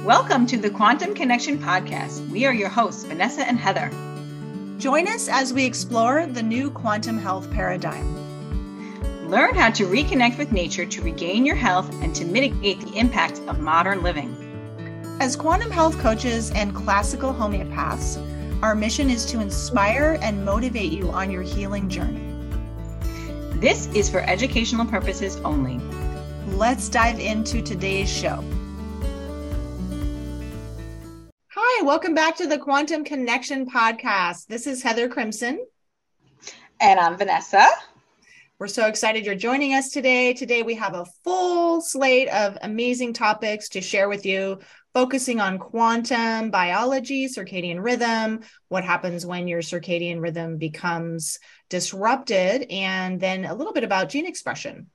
Welcome to the Quantum Connection Podcast. We are your hosts, Vanessa and Heather. Join us as we explore the new quantum health paradigm. Learn how to reconnect with nature to regain your health and to mitigate the impact of modern living. As quantum health coaches and classical homeopaths, our mission is to inspire and motivate you on your healing journey. This is for educational purposes only. Let's dive into today's show. Hi, welcome back to the Quantum Connection Podcast. This is Heather Crimson. And I'm Vanessa. We're so excited you're joining us today. Today we have a full slate of amazing topics to share with you, focusing on quantum biology, circadian rhythm, what happens when your circadian rhythm becomes disrupted, and then a little bit about gene expression.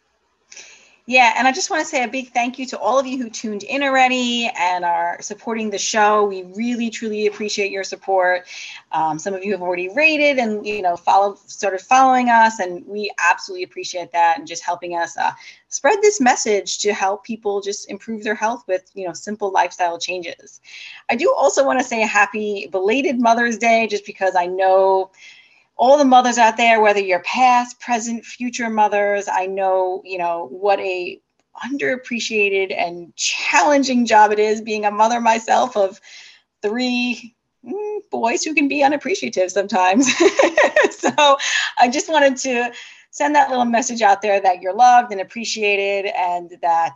Yeah, and I just want to say a big thank you to all of you who tuned in already and are supporting the show. We really, truly appreciate your support. Some of you have already rated and, started following us, and we absolutely appreciate that and just helping us spread this message to help people just improve their health with, simple lifestyle changes. I do also want to say a happy belated Mother's Day, just because I know all the mothers out there, whether you're past, present, future mothers, I know, what a underappreciated and challenging job it is being a mother myself of 3 boys who can be unappreciative sometimes. So I just wanted to send that little message out there that you're loved and appreciated, and that,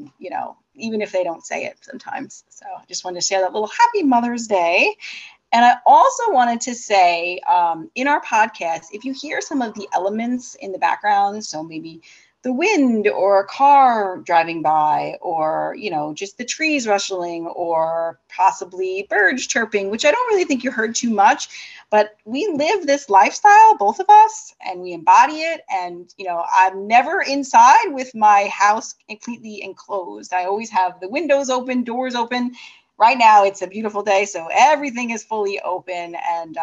even if they don't say it sometimes. So I just wanted to share that little happy Mother's Day. And I also wanted to say, in our podcast, if you hear some of the elements in the background, so maybe the wind or a car driving by, or, just the trees rustling, or possibly birds chirping, which I don't really think you heard too much, but we live this lifestyle, both of us, and we embody it. And, I'm never inside with my house completely enclosed. I always have the windows open, doors open. Right now, it's a beautiful day, so everything is fully open. And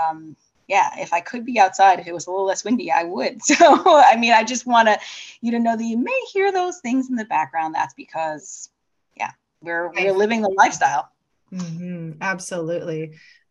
if I could be outside, if it was a little less windy, I would. So, I just want you to know that you may hear those things in the background. That's because, we're living the lifestyle. Mm-hmm. Absolutely.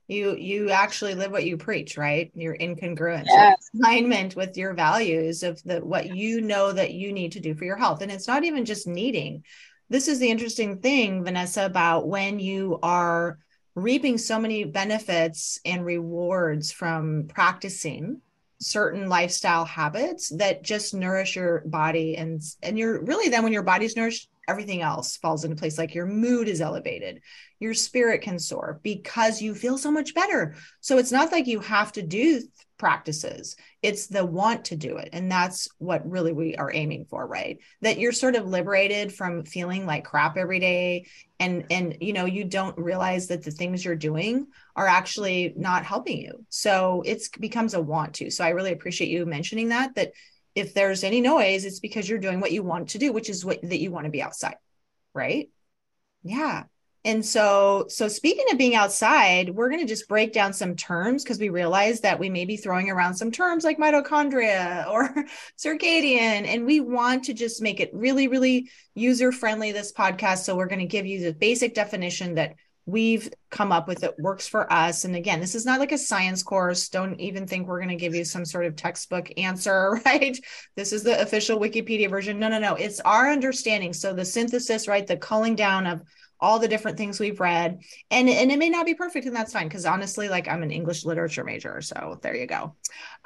You actually live what you preach, right? You're in congruence, yes. Alignment with your values of what you know that you need to do for your health. And it's not even just needing. This is the interesting thing, Vanessa, about when you are reaping so many benefits and rewards from practicing certain lifestyle habits that just nourish your body. And you're really, then when your body's nourished, everything else falls into place. Like your mood is elevated, your spirit can soar because you feel so much better. So it's not like you have to do practices, it's the want to do it. And that's what really we are aiming for, right? That you're sort of liberated from feeling like crap every day. And you don't realize that the things you're doing are actually not helping you. So it becomes a want to. So I really appreciate you mentioning that if there's any noise, it's because you're doing what you want to do, which is that you want to be outside, right? Yeah. And so speaking of being outside, we're going to just break down some terms, because we realize that we may be throwing around some terms like mitochondria or circadian, and we want to just make it really, really user-friendly, this podcast. So we're going to give you the basic definition that we've come up with that works for us. And again, this is not like a science course. Don't even think we're going to give you some sort of textbook answer, right? This is the official Wikipedia version. No. It's our understanding. So the synthesis, right? The culling down of all the different things we've read, and it may not be perfect, and that's fine. Because honestly, I'm an English literature major. So there you go.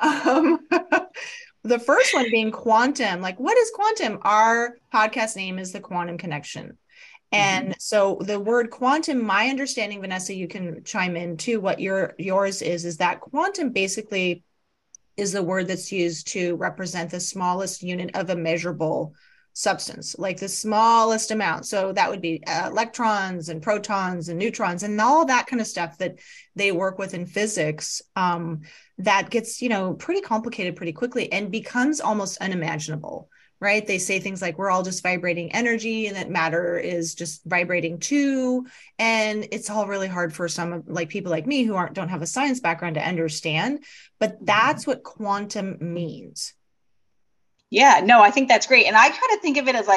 The first one being quantum. What is quantum? Our podcast name is the Quantum Connection. And so the word quantum, my understanding, Vanessa, you can chime in too, what yours is that quantum basically is the word that's used to represent the smallest unit of a measurable substance, like the smallest amount. So that would be electrons and protons and neutrons and all that kind of stuff that they work with in physics. That gets, pretty complicated pretty quickly and becomes almost unimaginable. Right? They say things like we're all just vibrating energy and that matter is just vibrating too. And it's all really hard for some people like me who don't have a science background to understand, but that's what quantum means. Yeah, no, I think that's great. And I kind of think of it as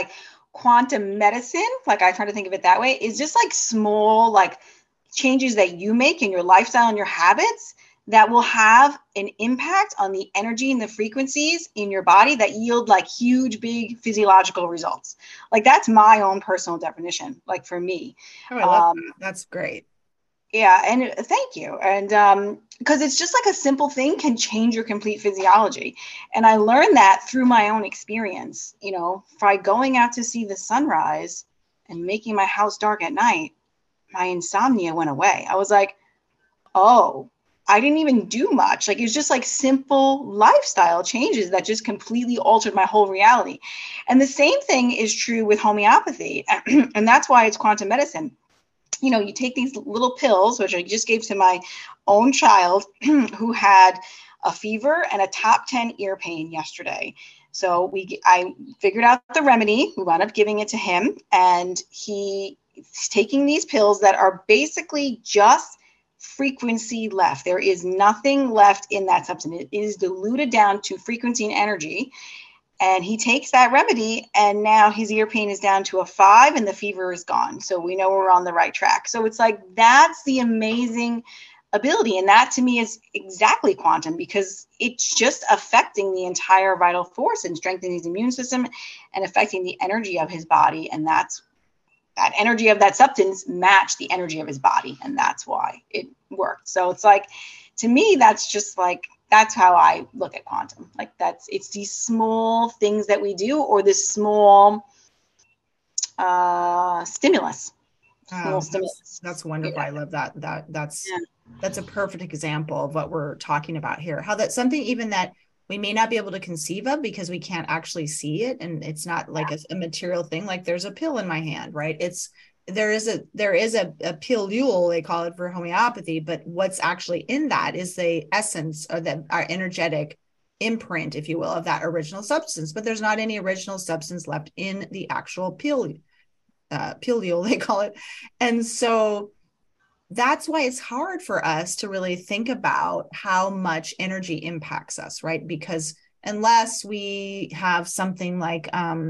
quantum medicine, like I try to think of it that way, is just like small, like changes that you make in your lifestyle and your habits that will have an impact on the energy and the frequencies in your body that yield like huge, big physiological results. Like that's my own personal definition, like for me. Oh, I love that. That's great. Yeah, and thank you. And because it's just like a simple thing can change your complete physiology. And I learned that through my own experience, you know, by going out to see the sunrise and making my house dark at night, my insomnia went away. I was like, oh, I didn't even do much. Like it was just like simple lifestyle changes that just completely altered my whole reality. And the same thing is true with homeopathy. And that's why it's quantum medicine. You know, you take these little pills, which I just gave to my own child who had a fever and a top 10 ear pain yesterday. So I figured out the remedy. We wound up giving it to him, and he's taking these pills that are basically just frequency left. There is nothing left in that substance. It is diluted down to frequency and energy. And he takes that remedy, and now his ear pain is down to a 5 and the fever is gone. So we know we're on the right track. So it's like, that's the amazing ability. And that to me is exactly quantum, because it's just affecting the entire vital force and strengthening his immune system and affecting the energy of his body. And that's that energy of that substance matched the energy of his body. And that's why it worked. So it's like, to me, that's just like, that's how I look at quantum. Like it's these small things that we do, or this small stimulus. That's wonderful. Yeah. I love that. That's a perfect example of what we're talking about here. How that's something even that we may not be able to conceive of because we can't actually see it. And it's not like a material thing. Like there's a pill in my hand, right? There is a pillule, they call it, for homeopathy, but what's actually in that is the essence or our energetic imprint, if you will, of that original substance. But there's not any original substance left in the actual pillule, they call it. And so that's why it's hard for us to really think about how much energy impacts us, right? Because unless we have something like,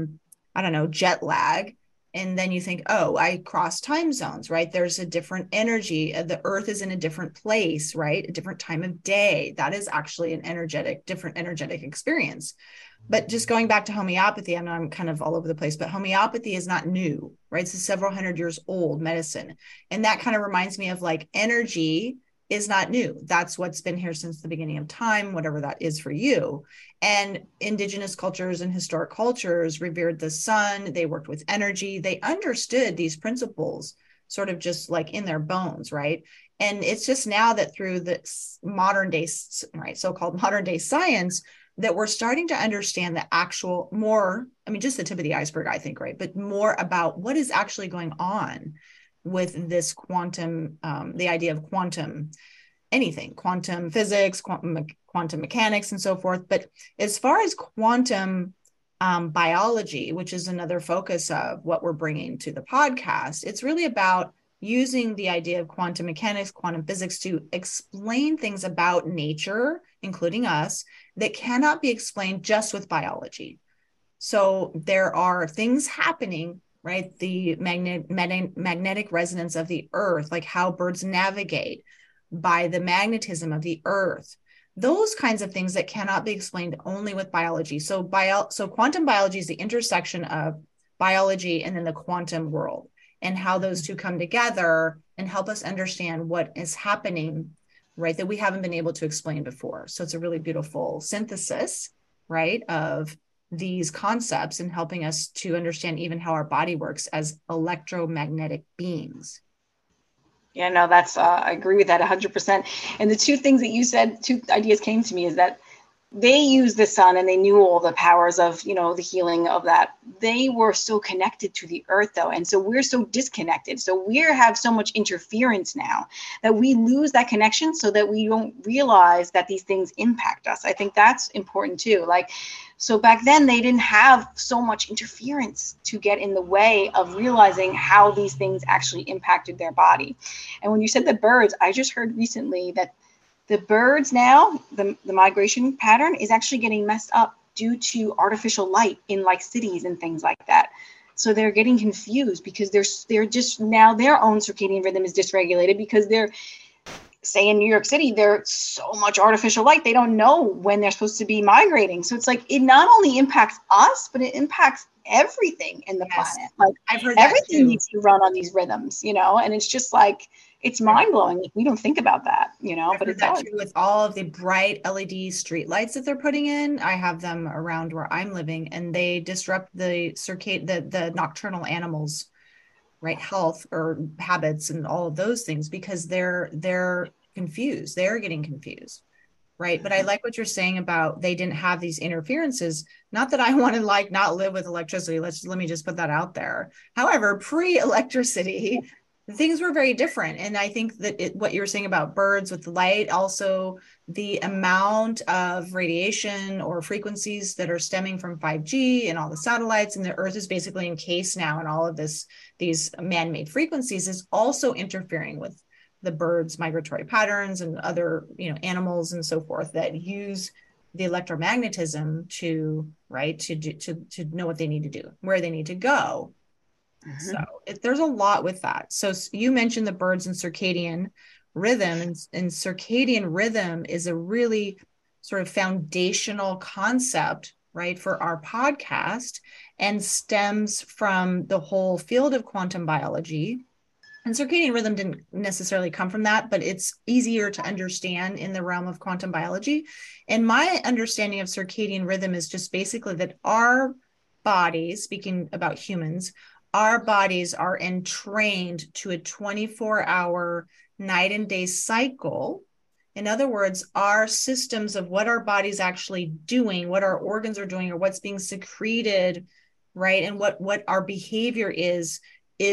jet lag, and then you think, oh, I cross time zones, right? There's a different energy. The earth is in a different place, right? A different time of day. That is actually different energetic experience. But just going back to homeopathy, I know I'm kind of all over the place, but homeopathy is not new, right? It's a several hundred years old medicine. And that kind of reminds me of like energy is not new. That's what's been here since the beginning of time, whatever that is for you. And indigenous cultures and historic cultures revered the sun. They worked with energy. They understood these principles sort of just like in their bones, right? And it's just now that through the modern day, right, so-called modern day science, that we're starting to understand the actual more, just the tip of the iceberg, I think, right? But more about what is actually going on with this quantum, the idea of quantum, anything, quantum physics, quantum mechanics, and so forth. But as far as quantum biology, which is another focus of what we're bringing to the podcast, it's really about using the idea of quantum mechanics, quantum physics to explain things about nature, including us, that cannot be explained just with biology. So there are things happening, right? The magnetic resonance of the earth, like how birds navigate by the magnetism of the earth, those kinds of things that cannot be explained only with biology. So quantum biology is the intersection of biology and then the quantum world, and how those two come together and help us understand what is happening, right, that we haven't been able to explain before. So it's a really beautiful synthesis, right, of these concepts and helping us to understand even how our body works as electromagnetic beings. Yeah, no, I agree with that 100%. And the two things that you said, two ideas came to me, is that they used the sun and they knew all the powers of, the healing of that. They were so connected to the earth though. And so we're so disconnected. So we have so much interference now that we lose that connection, so that we don't realize that these things impact us. I think that's important too. So back then they didn't have so much interference to get in the way of realizing how these things actually impacted their body. And when you said the birds, I just heard recently that the birds now, the migration pattern is actually getting messed up due to artificial light in like cities and things like that. So they're getting confused because they're just now their own circadian rhythm is dysregulated because they're, say in New York City, there's so much artificial light. They don't know when they're supposed to be migrating. So it's like, it not only impacts us, but it impacts everything in the planet. Like I've heard everything needs to run on these rhythms, and it's just like, it's mind blowing. Like, we don't think about that, but it does. With all of the bright LED street lights that they're putting in, I have them around where I'm living, and they disrupt the the nocturnal animals, right, health or habits and all of those things, because they're confused. They're getting confused, right? But I like what you're saying about they didn't have these interferences. Not that I want to not live with electricity. Let me just put that out there. However, pre-electricity, things were very different. And I think that what you were saying about birds with the light, also the amount of radiation or frequencies that are stemming from 5G and all the satellites, and the Earth is basically encased now in all of these man-made frequencies, is also interfering with the birds' migratory patterns and other, animals and so forth that use the electromagnetism to know what they need to do, where they need to go. Mm-hmm. So there's a lot with that. So you mentioned the birds and circadian rhythm, and circadian rhythm is a really sort of foundational concept, right, for our podcast, and stems from the whole field of quantum biology. And circadian rhythm didn't necessarily come from that, but it's easier to understand in the realm of quantum biology. And my understanding of circadian rhythm is just basically that our bodies, speaking about humans, our bodies are entrained to a 24-hour night and day cycle. In other words, our systems of what our body's actually doing, what our organs are doing, or what's being secreted, right, and what our behavior is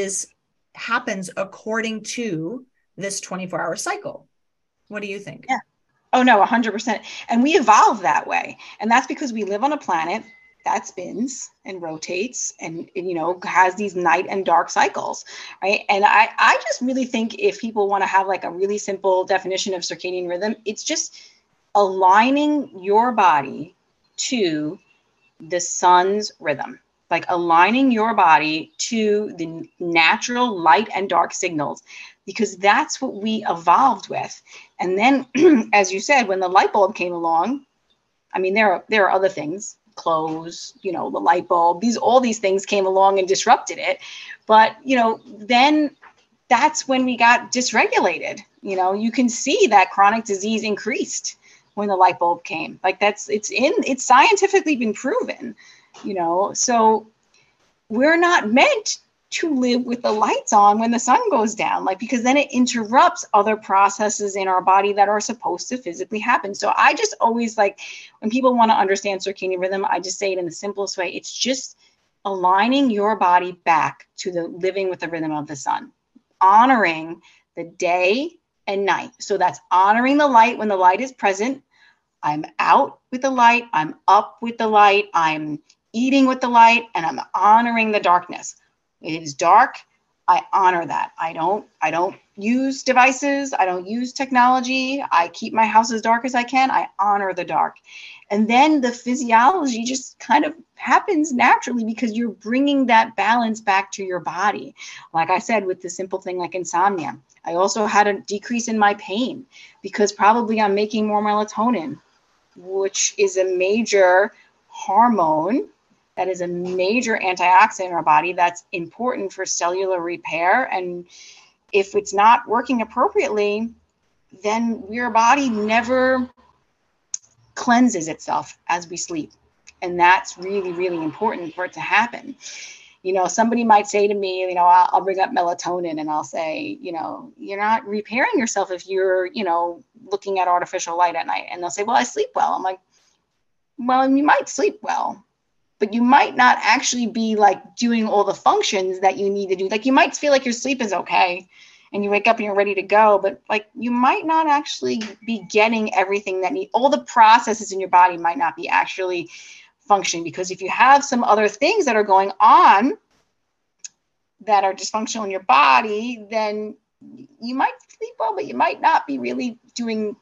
happens according to this 24-hour cycle. What do you think? Yeah. Oh, no, 100%. And we evolved that way. And that's because we live on a planet that spins and rotates and has these night and dark cycles, right? And I just really think if people want to have like a really simple definition of circadian rhythm, it's just aligning your body to the sun's rhythm. Like aligning your body to the natural light and dark signals, because that's what we evolved with. And then, as you said, when the light bulb came along, I mean, there are other things, clothes, the light bulb, all these things came along and disrupted it. But, then that's when we got dysregulated. You can see that chronic disease increased when the light bulb came. Like it's scientifically been proven. So we're not meant to live with the lights on when the sun goes down, because then it interrupts other processes in our body that are supposed to physically happen. So I just always when people want to understand circadian rhythm, I just say it in the simplest way. It's just aligning your body back to the living with the rhythm of the sun, honoring the day and night. So that's honoring the light when the light is present. I'm out with the light. I'm up with the light. I'm eating with the light, and I'm honoring the darkness. It is dark. I honor that. I don't use devices. I don't use technology. I keep my house as dark as I can. I honor the dark. And then the physiology just kind of happens naturally because you're bringing that balance back to your body. Like I said, with the simple thing like insomnia, I also had a decrease in my pain because probably I'm making more melatonin, which is a major hormone. That is a major antioxidant in our body that's important for cellular repair. And if it's not working appropriately, then your body never cleanses itself as we sleep. And that's really, really important for it to happen. Somebody might say to me, I'll bring up melatonin and I'll say, you're not repairing yourself if you're, looking at artificial light at night. And they'll say, well, I sleep well. I'm like, well, you might sleep well, but you might not actually be doing all the functions that you need to do. You might feel like your sleep is okay and you wake up and you're ready to go, but you might not actually be getting everything that all the processes in your body might not be actually functioning, because if you have some other things that are going on that are dysfunctional in your body, then you might sleep well, but you might not be really doing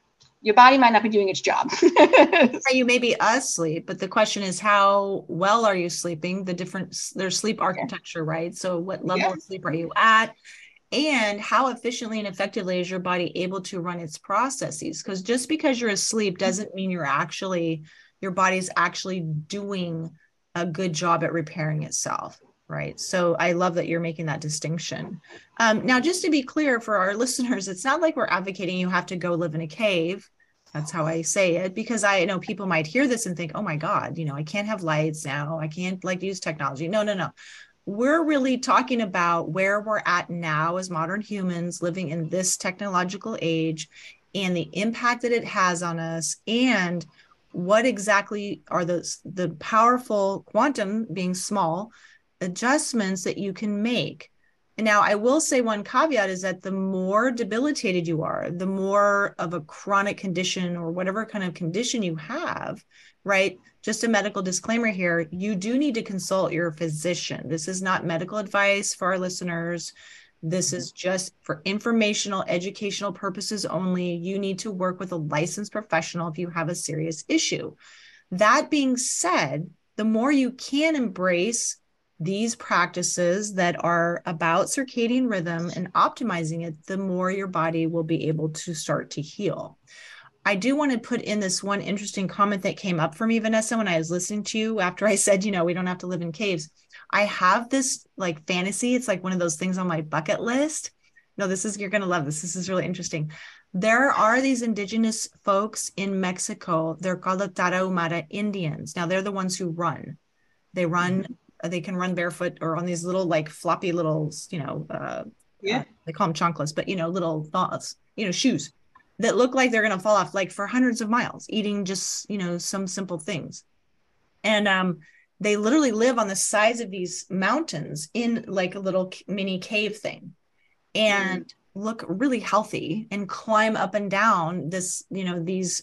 your body might not be doing its job. You may be asleep, but the question is, how well are you sleeping? There's sleep architecture, right? So what level of sleep are you at? And how efficiently and effectively is your body able to run its processes? Because just because you're asleep doesn't mean your body's actually doing a good job at repairing itself, right? So I love that you're making that distinction. Now, just to be clear for our listeners, it's not like we're advocating you have to go live in a cave. That's how I say it, because I know people might hear this and think, oh my God, I can't have lights now. I can't use technology. No. We're really talking about where we're at now as modern humans living in this technological age and the impact that it has on us, and what exactly are the powerful, quantum being small, adjustments that you can make. And now I will say one caveat is that the more debilitated you are, the more of a chronic condition or whatever kind of condition you have, right? Just a medical disclaimer here, you do need to consult your physician. This is not medical advice for our listeners. This is just for informational, educational purposes only. You need to work with a licensed professional if you have a serious issue. That being said, the more you can embrace these practices that are about circadian rhythm and optimizing it, the more your body will be able to start to heal. I do want to put in this one interesting comment that came up for me, Vanessa, when I was listening to you after I said, we don't have to live in caves. I have this fantasy. It's like one of those things on my bucket list. No, you're going to love this. This is really interesting. There are these indigenous folks in Mexico. They're called the Tarahumara Indians. Now they're the ones who run. They can run barefoot or on these little floppy little, they call them chanclas, but little thoughts, shoes that look like they're going to fall off for hundreds of miles, eating just, some simple things. And they literally live on the sides of these mountains in a little mini cave thing and look really healthy and climb up and down this, these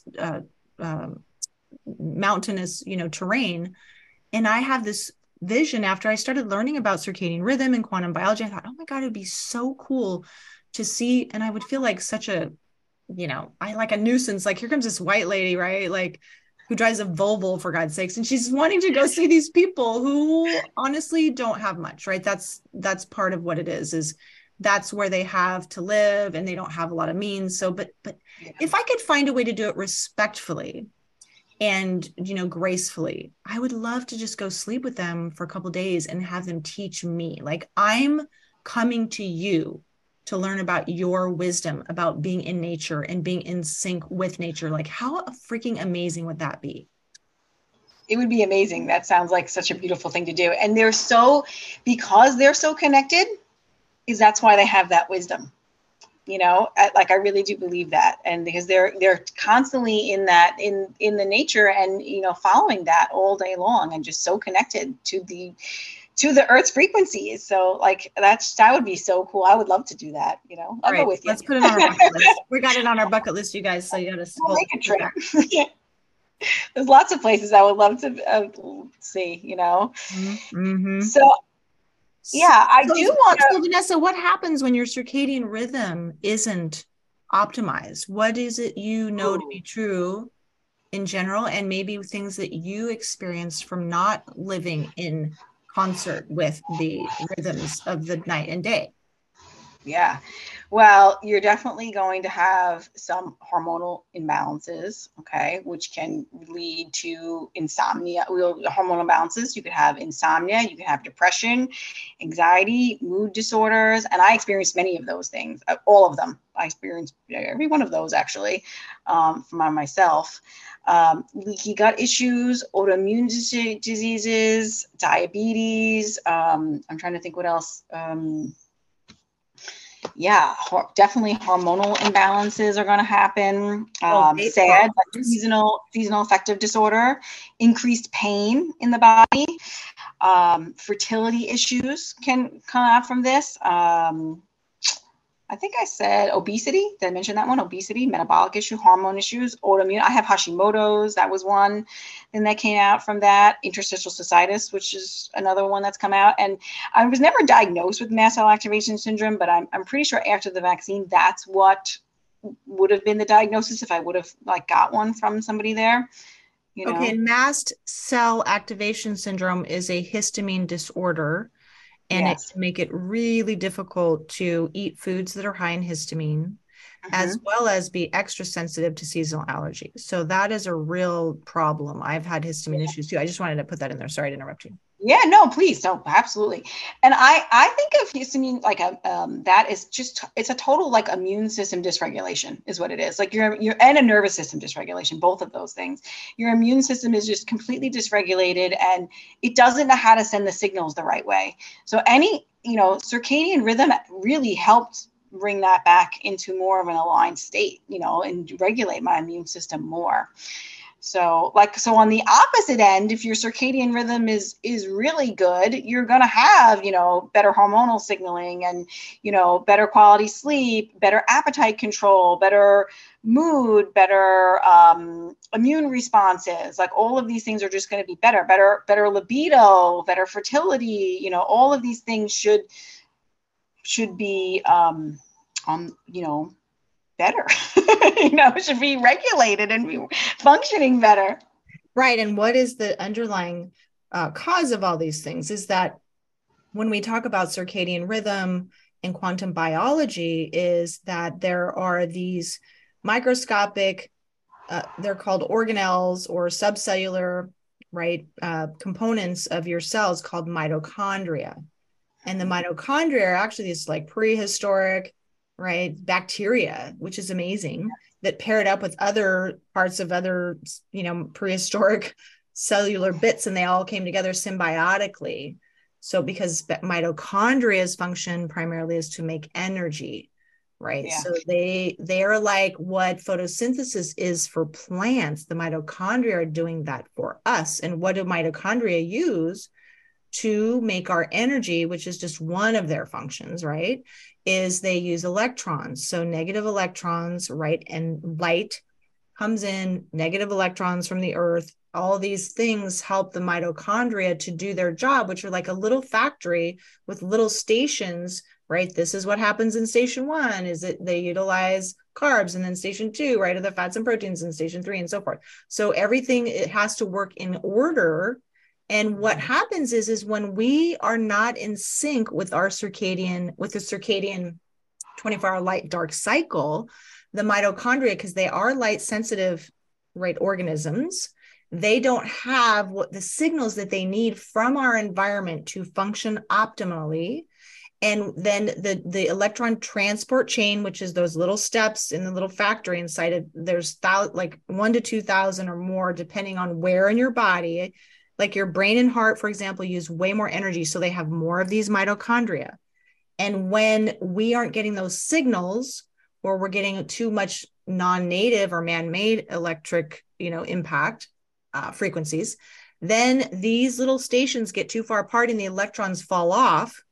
mountainous, terrain. And I have this vision after I started learning about circadian rhythm and quantum biology. I thought, oh my God, it'd be so cool to see. And I would feel like such a, I like a nuisance. Here comes this white lady, right? Who drives a Volvo, for God's sakes. And she's wanting to go see these people who honestly don't have much, right? That's part of what it is that's where they have to live and they don't have a lot of means. So, but if I could find a way to do it respectfully and, gracefully, I would love to just go sleep with them for a couple of days and have them teach me. I'm coming to you to learn about your wisdom about being in nature and being in sync with nature. How freaking amazing would that be? It would be amazing. That sounds like such a beautiful thing to do. And because they're so connected, that's why they have that wisdom. I really do believe that. And because they're constantly in the nature and, following that all day long and just so connected to the Earth's frequencies. So that would be so cool. I would love to do that. I'll go with you. Let's put it on our bucket list. We got it on our bucket list, you guys. So you got to make a trip. There's lots of places I would love to see, Mm-hmm. So yeah, I do want to. So Vanessa, what happens when your circadian rhythm isn't optimized? What is it to be true in general, and maybe things that you experienced from not living in concert with the rhythms of the night and day? Yeah. Well, you're definitely going to have some hormonal imbalances, okay, which can lead to insomnia. Hormonal imbalances, you could have insomnia, you can have depression, anxiety, mood disorders, and I experienced many of those things, all of them. I experienced every one of those, actually, from myself. Leaky gut issues, autoimmune diseases, diabetes. I'm trying to think what else. Definitely hormonal imbalances are going to happen. SAD, seasonal affective disorder, increased pain in the body. Fertility issues can come out from this. I think I said obesity. Did I mention that one? Obesity, metabolic issue, hormone issues, autoimmune. I have Hashimoto's. That was one thing that came out from that. Interstitial cystitis, which is another one that's come out. And I was never diagnosed with mast cell activation syndrome, but I'm pretty sure after the vaccine, that's what would have been the diagnosis if I would have like got one from somebody there, you know? Okay, mast cell activation syndrome is a histamine disorder, and it Yes. can make it really difficult to eat foods that are high in histamine, as well as be extra sensitive to seasonal allergies. So that is a real problem. I've had histamine issues too. I just wanted to put that in there. Sorry to interrupt you. Yeah, no, please, no, absolutely. And I think of histamine like that is just, it's a total like immune system dysregulation is what it is. Like you're and a nervous system dysregulation, both of those things. Your immune system is just completely dysregulated and it doesn't know how to send the signals the right way. So any, circadian rhythm really helped bring that back into more of an aligned state, and regulate my immune system more. So on the opposite end, if your circadian rhythm is really good, you're going to have, better hormonal signaling and, better quality sleep, better appetite control, better mood, better immune responses. Like all of these things are just going to be better libido, better fertility, all of these things should be, better, should be regulated and be functioning better. Right. And what is the underlying cause of all these things is that when we talk about circadian rhythm and quantum biology is that there are these microscopic, they're called organelles or subcellular, right, components of your cells called mitochondria. And the mitochondria are actually these like prehistoric, right, bacteria, which is amazing, that paired up with other parts of other, prehistoric cellular bits, and they all came together symbiotically. So because mitochondria's function primarily is to make energy, right? Yeah. So they're like what photosynthesis is for plants. The mitochondria are doing that for us. And what do mitochondria use to make our energy, which is just one of their functions, right, is they use electrons. So negative electrons, right, and light comes in, negative electrons from the earth. All these things help the mitochondria to do their job, which are like a little factory with little stations, right? This is what happens in station 1 is that they utilize carbs, and then station 2, right, are the fats and proteins, and station 3 and so forth. So everything, it has to work in order. And what happens is when we are not in sync with the circadian 24-hour light dark cycle, the mitochondria, because they are light sensitive, right, organisms, they don't have what the signals that they need from our environment to function optimally. And then the electron transport chain, which is those little steps in the little factory inside of, there's like 1 to 2,000 or more, depending on where in your body. Like your brain and heart, for example, use way more energy. So they have more of these mitochondria. And when we aren't getting those signals, or we're getting too much non-native or man-made electric, impact frequencies, then these little stations get too far apart and the electrons fall off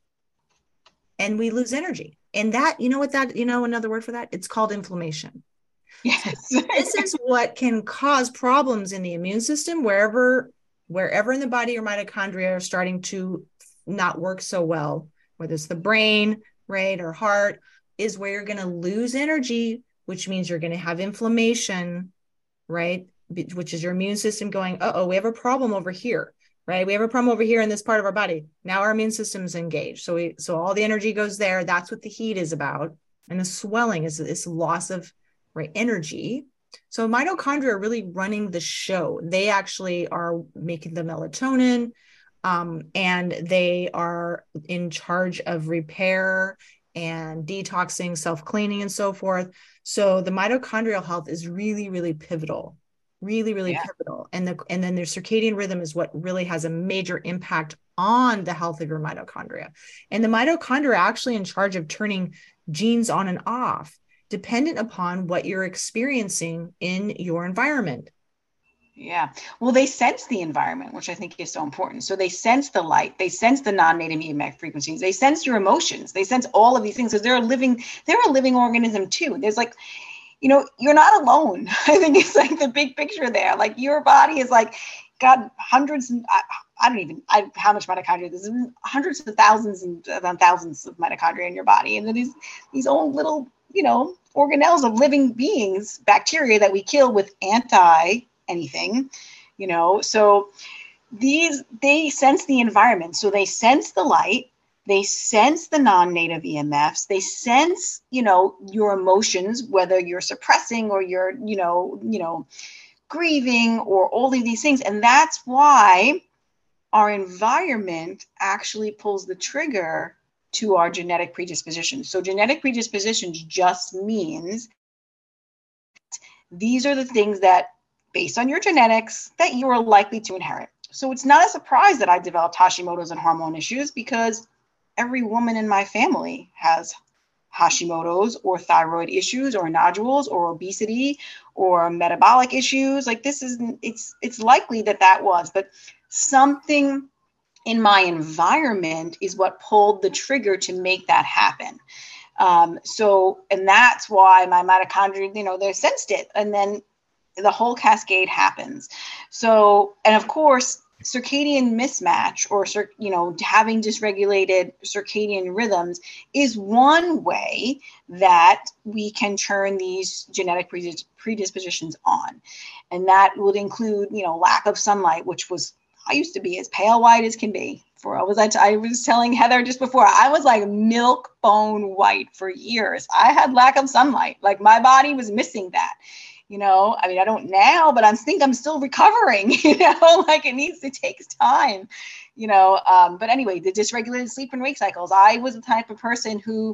and we lose energy. And that, another word for that, it's called inflammation. Yes. This is what can cause problems in the immune system wherever in the body your mitochondria are starting to not work so well, whether it's the brain, right, or heart, is where you're going to lose energy, which means you're going to have inflammation, right, which is your immune system going, we have a problem over here, right? We have a problem over here in this part of our body. Now our immune system's engaged. So all the energy goes there. That's what the heat is about. And the swelling is loss of, right, energy. So mitochondria are really running the show. They actually are making the melatonin, and they are in charge of repair and detoxing, self-cleaning, and so forth. So the mitochondrial health is really, really pivotal, really, really pivotal. And then their circadian rhythm is what really has a major impact on the health of your mitochondria. And the mitochondria are actually in charge of turning genes on and off, dependent upon what you're experiencing in your environment. Yeah. Well, they sense the environment, which I think is so important. So they sense the light, they sense the non-native EMF frequencies, they sense your emotions, they sense all of these things. So they're a living organism too. There's like, you're not alone. I think it's like the big picture there. Like your body is like got hundreds, and I don't even how much mitochondria. There's hundreds of thousands and thousands of mitochondria in your body, and then these old little organelles of living beings, bacteria that we kill with anti anything, so they sense the environment. So they sense the light, they sense the non-native EMFs, they sense, your emotions, whether you're suppressing or you're, grieving or all of these things. And that's why our environment actually pulls the trigger to our genetic predispositions. So genetic predispositions just means these are the things that, based on your genetics, that you are likely to inherit. So it's not a surprise that I developed Hashimoto's and hormone issues, because every woman in my family has Hashimoto's or thyroid issues or nodules or obesity or metabolic issues. Like it's likely that was, but something in my environment is what pulled the trigger to make that happen. And that's why my mitochondria, they sensed it, and then the whole cascade happens. So, and of course, circadian mismatch, or having dysregulated circadian rhythms, is one way that we can turn these genetic predispositions on. And that would include, lack of sunlight, which I used to be as pale white as can be. I was telling Heather just before, I was like milk bone white for years. I had lack of sunlight. Like my body was missing that. I don't now, but I think I'm still recovering, like it takes time, but anyway, the dysregulated sleep and wake cycles. I was the type of person who,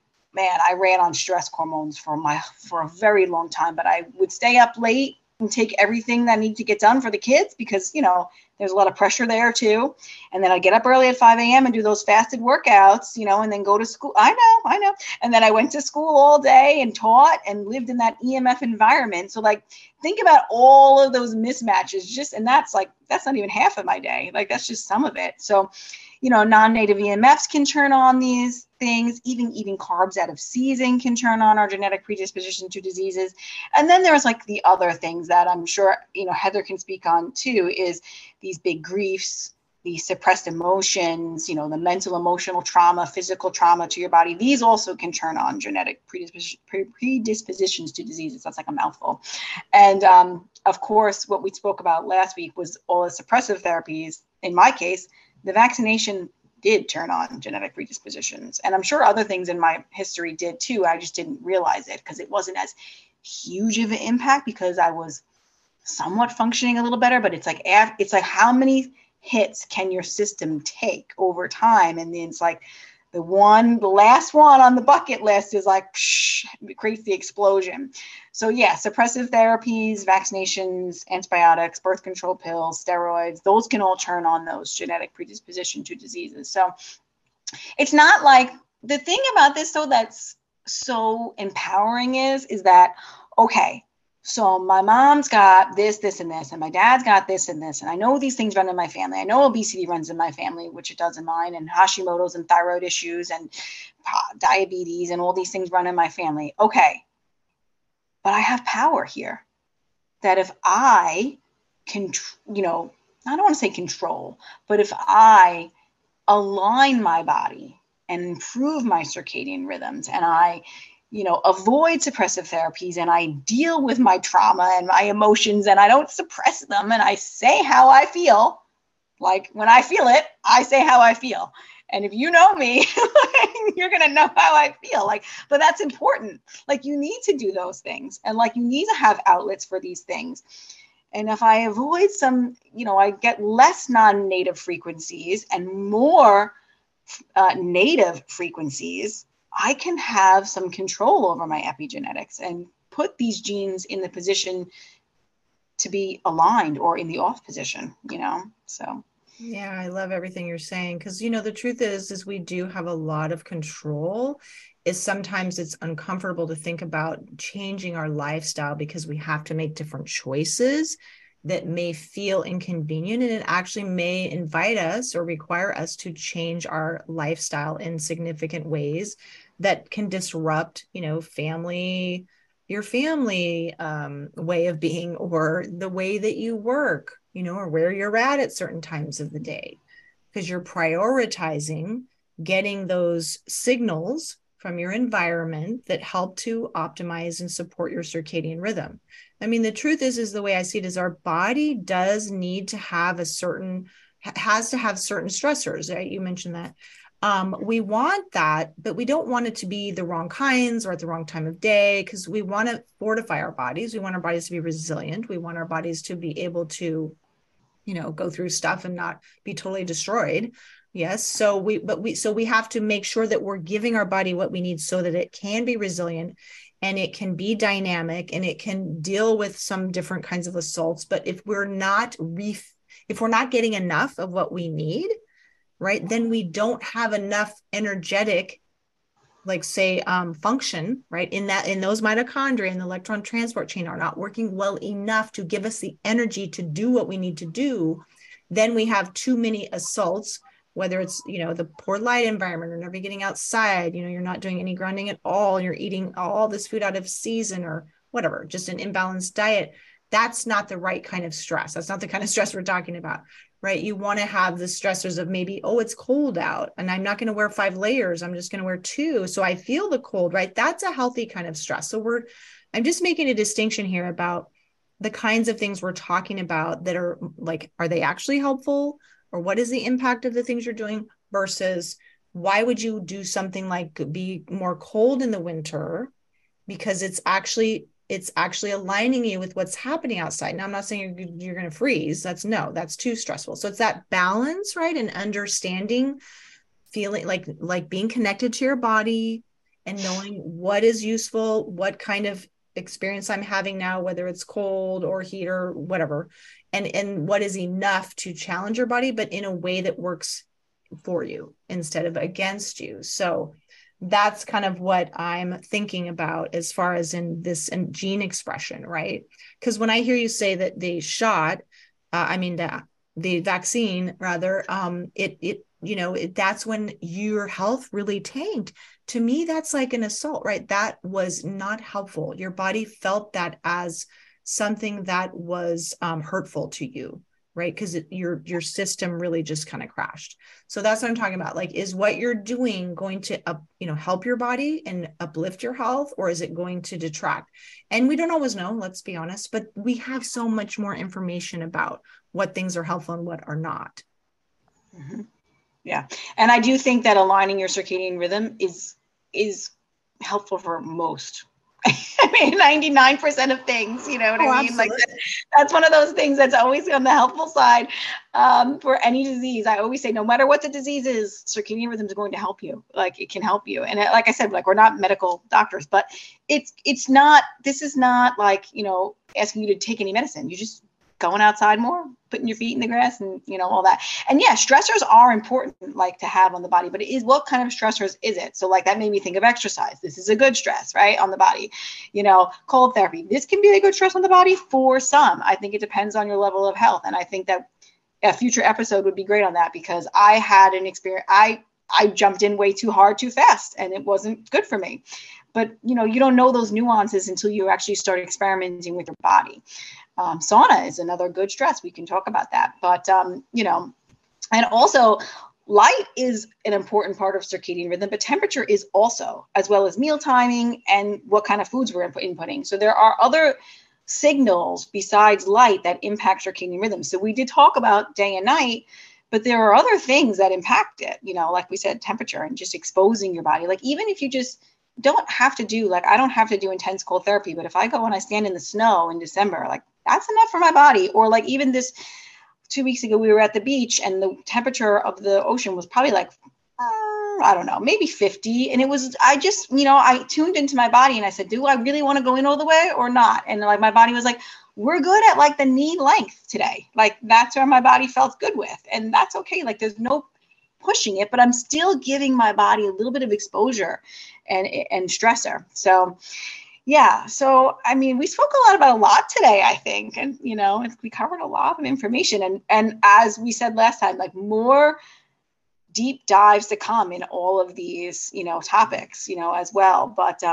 I ran on stress hormones for a very long time, but I would stay up late and take everything that I need to get done for the kids, because, there's a lot of pressure there too. And then I'd get up early at 5 a.m. and do those fasted workouts, and then go to school. I know. And then I went to school all day and taught and lived in that EMF environment. So think about all of those mismatches, and that's not even half of my day. That's just some of it. So, non-native EMFs can turn on these things. Even eating carbs out of season can turn on our genetic predisposition to diseases. And then there's the other things that I'm sure, Heather can speak on too, is these big griefs, these suppressed emotions, the mental, emotional trauma, physical trauma to your body. These also can turn on genetic predispositions to diseases. That's like a mouthful. And of course, what we spoke about last week was all the suppressive therapies. In my case, the vaccination did turn on genetic predispositions. And I'm sure other things in my history did too. I just didn't realize it because it wasn't as huge of an impact, because I was somewhat functioning a little better. But it's like how many hits can your system take over time? And then it's like the last one on the bucket list is it creates the explosion. So yeah, suppressive therapies, vaccinations, antibiotics, birth control pills, steroids, those can all turn on those genetic predisposition to diseases. So it's not the thing about this though that's so empowering is that, okay, so my mom's got this, and this, and my dad's got this and this. And I know these things run in my family. I know obesity runs in my family, which it does in mine, and Hashimoto's and thyroid issues and diabetes and all these things run in my family. Okay. But I have power here that if I can, I don't want to say control, but if I align my body and improve my circadian rhythms, and I avoid suppressive therapies, and I deal with my trauma and my emotions, and I don't suppress them, and I say how I feel. When I feel it, I say how I feel. And if you know me, you're going to know how I feel. But that's important. You need to do those things. And you need to have outlets for these things. And if I avoid some, I get less non-native frequencies and more native frequencies, I can have some control over my epigenetics and put these genes in the position to be aligned or in the off position, so. Yeah, I love everything you're saying, because, the truth is we do have a lot of control. Sometimes it's uncomfortable to think about changing our lifestyle because we have to make different choices that may feel inconvenient, and it actually may invite us or require us to change our lifestyle in significant ways that can disrupt, your family way of being, or the way that you work, or where you're at certain times of the day, because you're prioritizing getting those signals from your environment that help to optimize and support your circadian rhythm. I mean, the truth is the way I see it is our body does need to have has to have certain stressors, right? You mentioned that. We want that, but we don't want it to be the wrong kinds or at the wrong time of day, because we want to fortify our bodies. We want our bodies to be resilient. We want our bodies to be able to, go through stuff and not be totally destroyed. Yes. So we have to make sure that we're giving our body what we need so that it can be resilient and it can be dynamic and it can deal with some different kinds of assaults. But if we're not getting enough of what we need, right, then we don't have enough energetic, like say, function, right, in those mitochondria and the electron transport chain are not working well enough to give us the energy to do what we need to do. Then we have too many assaults, whether it's, the poor light environment or never getting outside, you're not doing any grounding at all, you're eating all this food out of season or whatever, just an imbalanced diet. That's not the right kind of stress. That's not the kind of stress we're talking about, right? You want to have the stressors of maybe, oh, it's cold out and I'm not going to wear 5 layers. I'm just going to wear 2. So I feel the cold, right? That's a healthy kind of stress. So I'm just making a distinction here about the kinds of things we're talking about that are like, are they actually helpful? Or what is the impact of the things you're doing versus why would you do something like be more cold in the winter? Because it's actually aligning you with what's happening outside. Now, I'm not saying you're going to freeze. That's too stressful. So it's that balance, right? And understanding, feeling like being connected to your body and knowing what is useful, what kind of experience I'm having now, whether it's cold or heat or whatever, and what is enough to challenge your body, but in a way that works for you instead of against you. So that's kind of what I'm thinking about as far as in gene expression, right? Because when I hear you say that the shot, the vaccine rather, that's when your health really tanked. To me, that's like an assault, right? That was not helpful. Your body felt that as something that was hurtful to you, right? Because your system really just kind of crashed. So that's what I'm talking about. Like, is what you're doing going to help your body and uplift your health, or is it going to detract? And we don't always know, let's be honest, but we have so much more information about what things are helpful and what are not. Mm-hmm. Yeah. And I do think that aligning your circadian rhythm is helpful for most. I mean, 99% of things, you know what I mean? Like that's one of those things that's always on the helpful side for any disease. I always say, no matter what the disease is, circadian rhythm is going to help you. Like it can help you. And like I said, like we're not medical doctors, but it's not, this is not like, asking you to take any medicine. You just going outside more, putting your feet in the grass and, all that. And yeah, stressors are important, like to have on the body, but it is, what kind of stressors is it? So like that made me think of exercise. This is a good stress, right? On the body, cold therapy. This can be a good stress on the body for some. I think it depends on your level of health. And I think that a future episode would be great on that because I had an experience. I jumped in way too hard, too fast, and it wasn't good for me. But, you don't know those nuances until you actually start experimenting with your body. Sauna is another good stress. We can talk about that. But, and also light is an important part of circadian rhythm, but temperature is also, as well as meal timing and what kind of foods we're inputting. So there are other signals besides light that impact circadian rhythm. So we did talk about day and night, but there are other things that impact it, like we said, temperature and just exposing your body. Like even if you just don't have to do, like I don't have to do intense cold therapy, but if I go and I stand in the snow in December, like that's enough for my body. Or like even this 2 weeks ago, we were at the beach and the temperature of the ocean was probably like, I don't know, maybe 50. And it was, I just, I tuned into my body and I said, do I really want to go in all the way or not? And like my body was like, we're good at like the knee length today. Like that's where my body felt good with. And that's okay. Like there's no pushing it, but I'm still giving my body a little bit of exposure and stressor. So yeah. So, I mean, we spoke about a lot today, I think, and, we covered a lot of information and as we said last time, like more deep dives to come in all of these, topics, as well. But,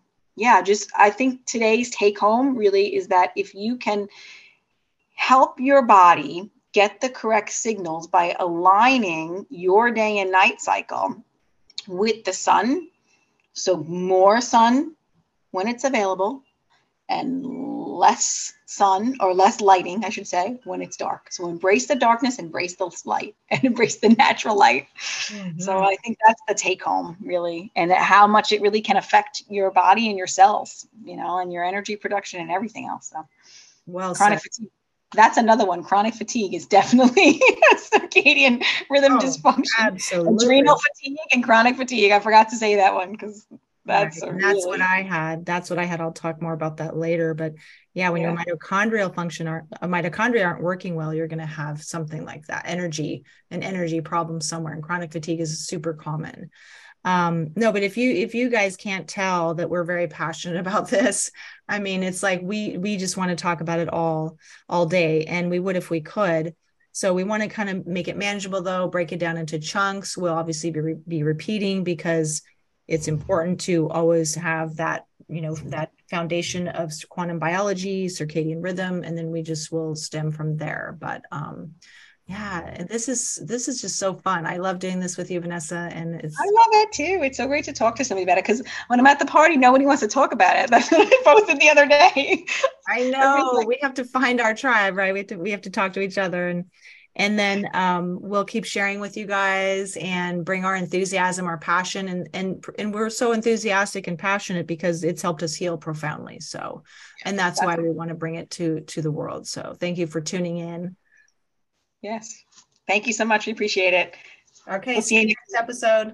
I think today's take home really is that if you can help your body get the correct signals by aligning your day and night cycle with the sun, So more sun when it's available, and less sun, or less lighting, I should say, when it's dark. So embrace the darkness, embrace the light, and embrace the natural light. Mm-hmm. So I think that's the take home, really, and how much it really can affect your body and your cells, and your energy production and everything else. So chronic fatigue. That's another one. Chronic fatigue is definitely a circadian rhythm dysfunction. Absolutely. Adrenal fatigue and chronic fatigue. I forgot to say that one because that's what I had. That's what I had. I'll talk more about that later. But yeah, when your mitochondria aren't working well, you're going to have something like that, an energy problem somewhere. And chronic fatigue is super common. No, but if you guys can't tell that we're very passionate about this, I mean, it's like we just want to talk about it all day, and we would if we could. So we want to kind of make it manageable, though, break it down into chunks. We'll obviously be repeating because it's important to always have that, that foundation of quantum biology, circadian rhythm, and then we just will stem from there. But yeah, this is just so fun. I love doing this with you, Vanessa, and I love it too. It's so great to talk to somebody about it, because when I'm at the party, nobody wants to talk about it. That's what I posted the other day. I know. We have to find our tribe, right? We have to talk to each other, and then we'll keep sharing with you guys and bring our enthusiasm, our passion, and we're so enthusiastic and passionate because it's helped us heal profoundly. So, and that's why we want to bring it to the world. So thank you for tuning in. Yes. Thank you so much. We appreciate it. Okay. We'll see you next episode.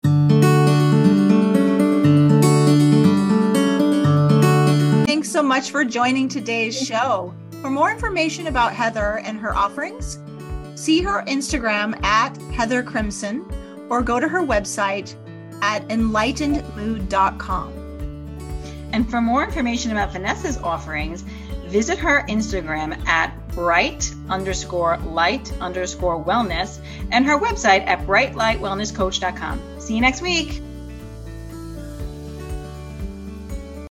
Thanks so much for joining today's show. For more information about Heather and her offerings, see her Instagram at Heather Crimson, or go to her website at enlightenedmood.com. And for more information about Vanessa's offerings, visit her Instagram at bright_light_wellness and her website at brightlightwellnesscoach.com. See you next week.